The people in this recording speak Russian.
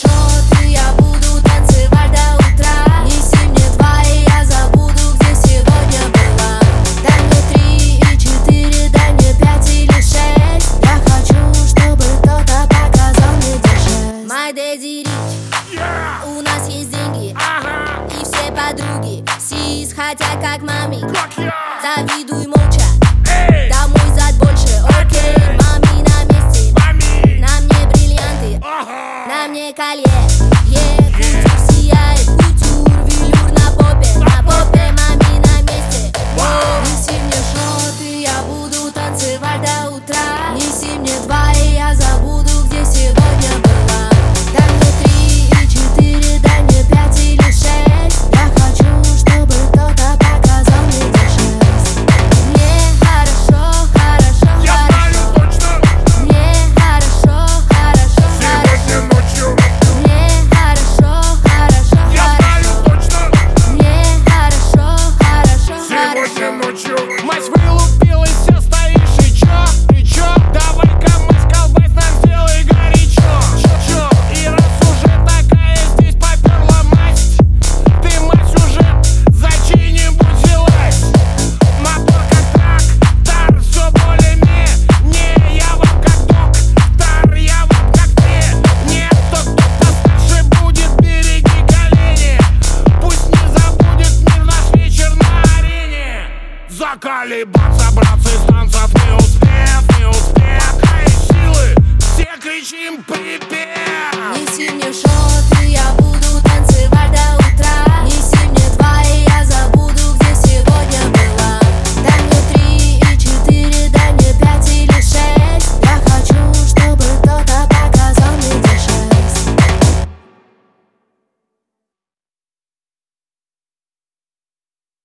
счет, и я буду танцевать до утра. Неси мне 2, и я забуду, где сегодня была. Дай мне 3 и 4, дай мне 5 или 6. Я хочу, чтобы кто-то показал мне держать. My daddy rich, у нас есть деньги, и все подруги сис хотят как маме. Завидуй молча, домой зад больше, окей. Мами на месте, на мне бриллианты, на мне колье,